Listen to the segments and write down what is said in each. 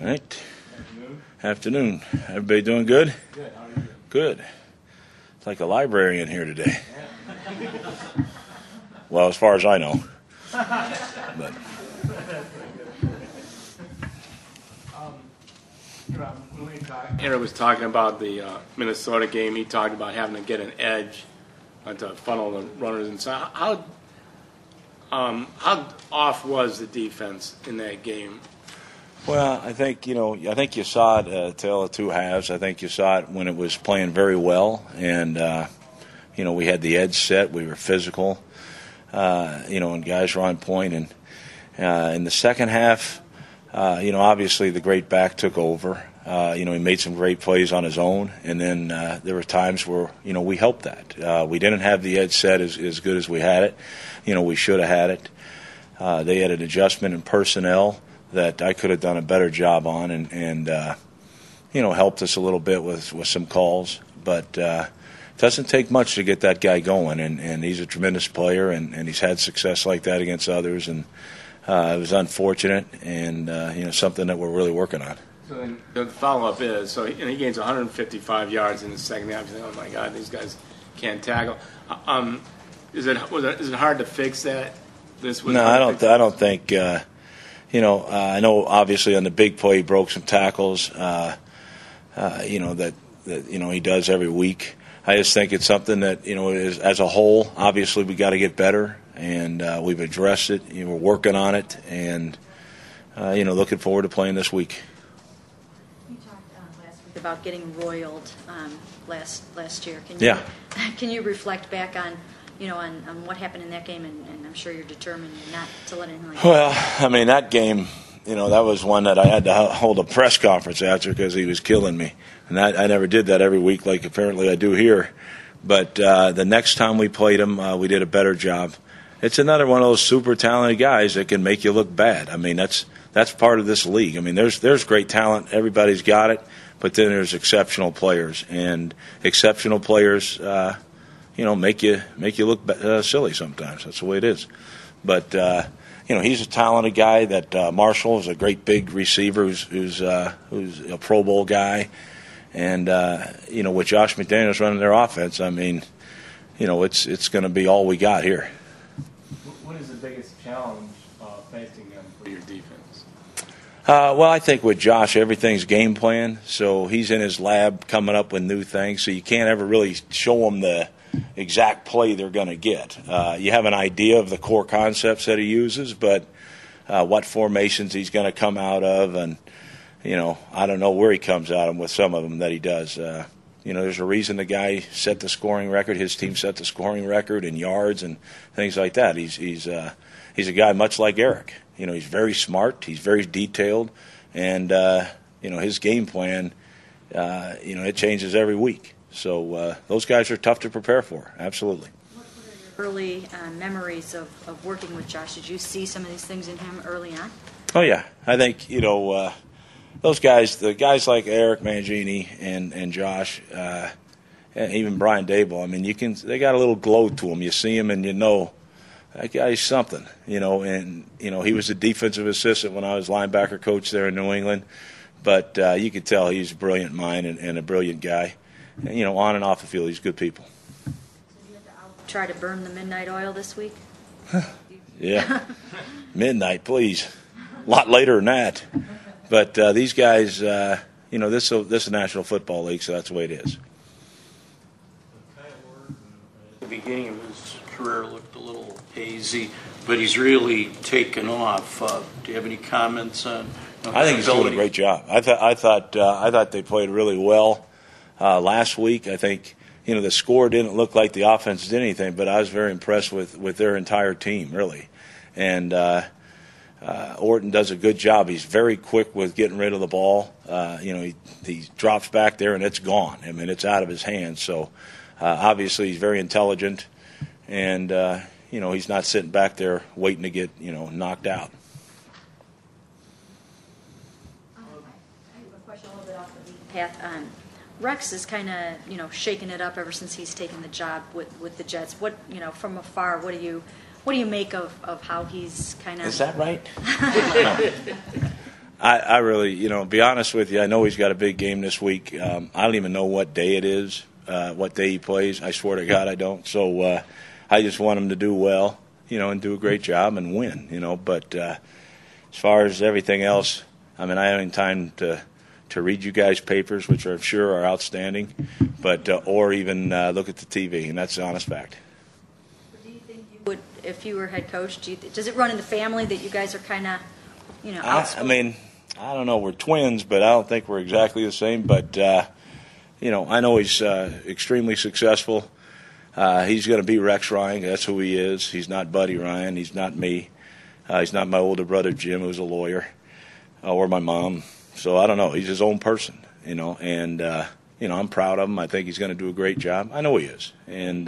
All right. Afternoon. Everybody doing good? Good. How are you? Good. It's like a library in here today. Well, as far as I know. But. Aaron was talking about the Minnesota game. He talked about having to get an edge to funnel the runners inside. How off was the defense in that game? Well, I think you saw it a tale of two halves. I think you saw it when it was playing very well, and we had the edge set. We were physical, and guys were on point. And in the second half, obviously the great back took over. He made some great plays on his own, and then there were times where we helped that. We didn't have the edge set as good as we had it. We should have had it. They had an adjustment in personnel that I could have done a better job on, and helped us a little bit with some calls. But it doesn't take much to get that guy going, and he's a tremendous player, and he's had success like that against others, and it was unfortunate, and something that we're really working on. So then the follow-up is, he gains 155 yards in the second half. You think, oh my God, these guys can't tackle. Is it hard to fix that? No, I don't think. I know obviously on the big play he broke some tackles. That he does every week. I just think it's something that as a whole, obviously we got to get better, and we've addressed it. We're working on it, and looking forward to playing this week. You talked last week about getting roiled last year. Can you reflect back on on what happened in that game, and I'm sure you're determined not to let anything like that. Well, I mean, that game, that was one that I had to hold a press conference after because he was killing me. And I never did that every week like apparently I do here. But the next time we played him, we did a better job. It's another one of those super talented guys that can make you look bad. I mean, that's part of this league. I mean, there's great talent. Everybody's got it. But then there's exceptional players. And exceptional players make you look silly sometimes. That's the way it is. But he's a talented guy. That Marshall is a great big receiver who's a Pro Bowl guy, and with Josh McDaniels running their offense, I mean, it's going to be all we got here. What is the biggest challenge facing them for your defense? Well, I think with Josh, everything's game plan. So he's in his lab coming up with new things. So you can't ever really show him the exact play they're going to get. You have an idea of the core concepts that he uses, but what formations he's going to come out of, and I don't know where he comes out of with some of them that he does. There's a reason the guy set the scoring record. His team set the scoring record in yards and things like that. He's a guy much like Eric. He's very smart. He's very detailed, and his game plan. It changes every week. So those guys are tough to prepare for, absolutely. What are your early memories of working with Josh? Did you see some of these things in him early on? Oh, yeah. I think, those guys, the guys like Eric Mangini and Josh, and even Brian Daboll, I mean, they got a little glow to them. You see him and that guy's something, and, he was a defensive assistant when I was linebacker coach there in New England. But you could tell he's a brilliant mind and a brilliant guy. And, on and off the field, he's good people. So you have to try to burn the midnight oil this week? Yeah. Midnight, please. A lot later than that. But these guys, this is the National Football League, so that's the way it is. At the beginning of his career looked a little hazy, but he's really taken off. Do you have any comments on I think he's doing a great job. I thought they played really well last week. I think the score didn't look like the offense did anything, but I was very impressed with their entire team, really. And Orton does a good job. He's very quick with getting rid of the ball. He drops back there and it's gone. I mean, it's out of his hands. So obviously he's very intelligent, and he's not sitting back there waiting to get knocked out. Path. Rex is kind of shaking it up ever since he's taken the job with the Jets. What from afar, what do you make of how he's kind of? Is that right? I really, be honest with you, I know he's got a big game this week. I don't even know what day it is, what day he plays. I swear to God I don't. So I just want him to do well, and do a great job and win, But as far as everything else, I mean, I haven't time to read you guys' papers, which I'm sure are outstanding, but or even look at the TV, and that's the honest fact. Do you think you would, if you were head coach, does it run in the family that you guys are kind of, outspoken? I mean, I don't know. We're twins, but I don't think we're exactly the same. But, I know he's extremely successful. He's going to be Rex Ryan. That's who he is. He's not Buddy Ryan. He's not me. He's not my older brother, Jim, who's a lawyer, or my mom. So I don't know. He's his own person, and, I'm proud of him. I think he's going to do a great job. I know he is. And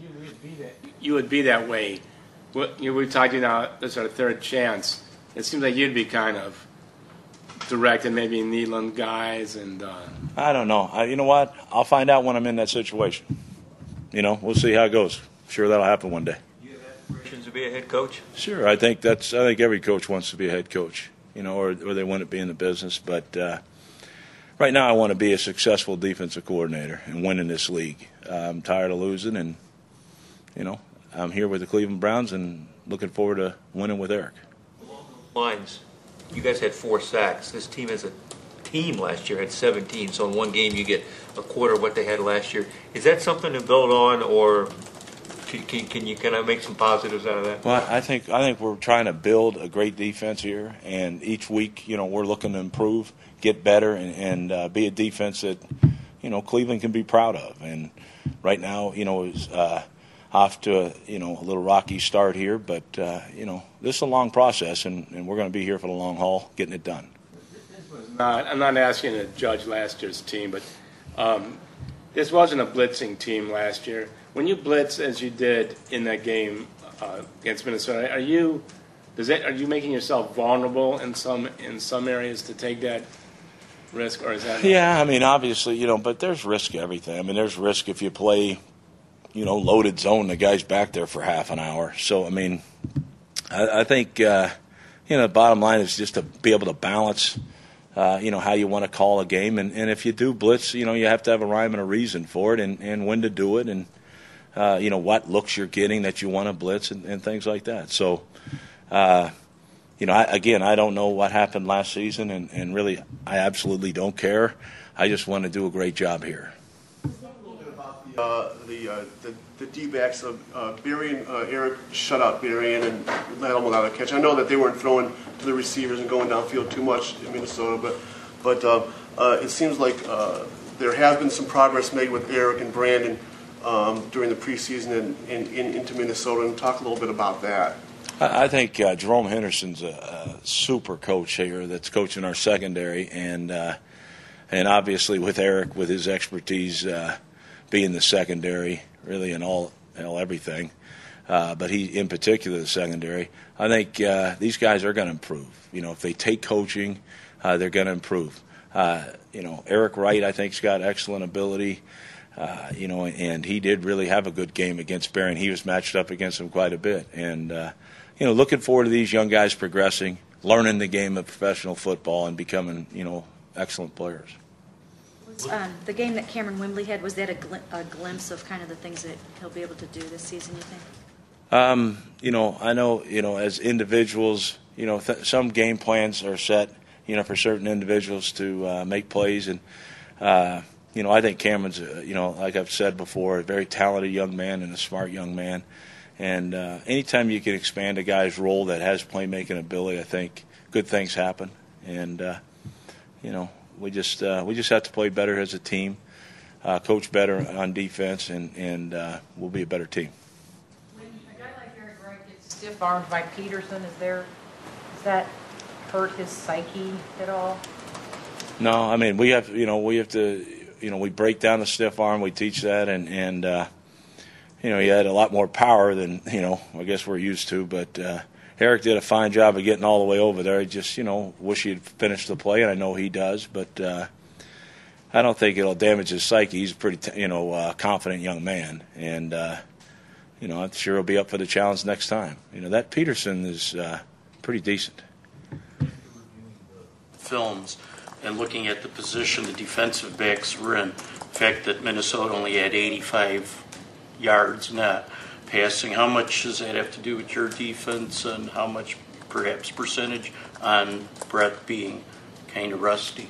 you would be that way. We've talked to you now, this is our third chance. It seems like you'd be kind of directing maybe Neyland guys and I don't know. You know what? I'll find out when I'm in that situation. We'll see how it goes. I'm sure that'll happen one day. You have aspirations to be a head coach? Sure. I think every coach wants to be a head coach, or they want to be in the business. But right now I want to be a successful defensive coordinator and win in this league. I'm tired of losing, and, I'm here with the Cleveland Browns and looking forward to winning with Eric. Lines. You guys had 4 sacks. This team as a team last year had 17. So in one game you get a quarter of what they had last year. Is that something to build on, or can you kind of make some positives out of that? Well, I think we're trying to build a great defense here, and each week, we're looking to improve, get better, and be a defense that, Cleveland can be proud of. And right now, it's off to a little rocky start here, but this is a long process, and we're going to be here for the long haul, getting it done. I'm not asking you to judge last year's team, but this wasn't a blitzing team last year. When you blitz as you did in that game against Minnesota, are you making yourself vulnerable in some areas to take that risk, or is that? Yeah, I mean, obviously, but there's risk to everything. I mean, there's risk if you play, loaded zone, the guy's back there for half an hour. So, I mean, I think, the bottom line is just to be able to balance, how you want to call a game. And if you do blitz, you have to have a rhyme and a reason for it and when to do it and, what looks you're getting that you want to blitz and things like that. So, I don't know what happened last season, and really I absolutely don't care. I just want to do a great job here. The D-backs of Berrien, Eric shut out Berrien and let him without a catch. I know that they weren't throwing to the receivers and going downfield too much in Minnesota, but it seems like there has been some progress made with Eric and Brandon during the preseason and into Minnesota. And talk a little bit about that. I think Jerome Henderson's a super coach here that's coaching our secondary, and obviously with Eric, with his expertise being the secondary, really in all everything, but he in particular the secondary. I think these guys are going to improve. If they take coaching, they're going to improve. Eric Wright, I think, has got excellent ability. And he did really have a good game against Berrien. He was matched up against him quite a bit, and looking forward to these young guys progressing, learning the game of professional football, and becoming excellent players. The game that Cameron Wimbley had, was that a glimpse of kind of the things that he'll be able to do this season, you think? I know, as individuals, some game plans are set, for certain individuals to make plays. And, I think Cameron's, like I've said before, a very talented young man and a smart young man. And anytime you can expand a guy's role that has playmaking ability, I think good things happen. And, we just have to play better as a team, coach better on defense, and we'll be a better team. When a guy like Eric Wright gets stiff-armed by Peterson, does that hurt his psyche at all? No, I mean we have to we break down the stiff arm, we teach that, and he had a lot more power than I guess we're used to, but. Eric did a fine job of getting all the way over there. I just, wish he'd finished the play, and I know he does, but I don't think it'll damage his psyche. He's a pretty, confident young man, and, I'm sure he'll be up for the challenge next time. That Peterson is pretty decent. films and looking at the position the defensive backs were in, the fact that Minnesota only had 85 yards net passing, how much does that have to do with your defense, and how much perhaps percentage on Brett being kind of rusty?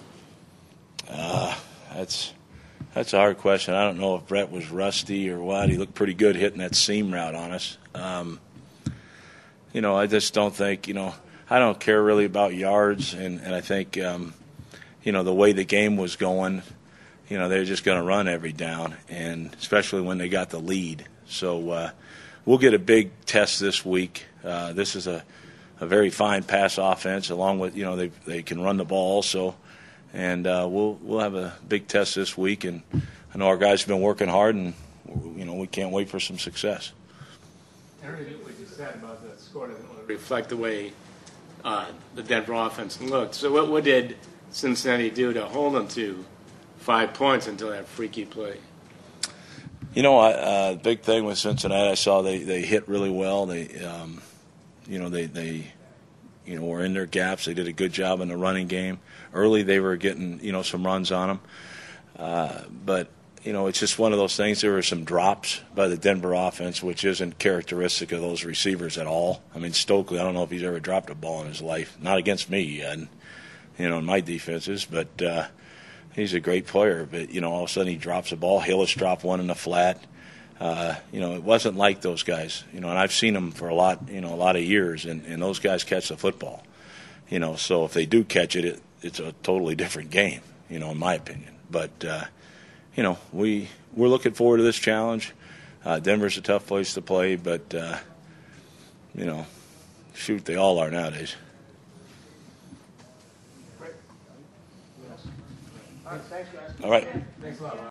That's a hard question. I don't know if Brett was rusty or what. He looked pretty good hitting that seam route on us. I just don't think, I don't care really about yards, and I think, the way the game was going, they're just going to run every down, and especially when they got the lead. So we'll get a big test this week. This is a very fine pass offense, along with, they can run the ball also. And we'll have a big test this week, and I know our guys have been working hard, and we can't wait for some success. Henry, what you said about the score doesn't really reflect the way the Denver offense looked. So what did Cincinnati do to hold them to 5 points until that freaky play? The big thing with Cincinnati, I saw they hit really well. They were in their gaps. They did a good job in the running game. Early, they were getting, some runs on them. But, it's just one of those things. There were some drops by the Denver offense, which isn't characteristic of those receivers at all. I mean, Stokely, I don't know if he's ever dropped a ball in his life. Not against me, and in my defenses. But he's a great player. But, all of a sudden he drops a ball. Hillis dropped one in the flat. It wasn't like those guys, and I've seen them for a lot of years, and those guys catch the football, so if they do catch it, it's a totally different game, in my opinion. But, we're looking forward to this challenge. Denver's a tough place to play, but, shoot, they all are nowadays. All right.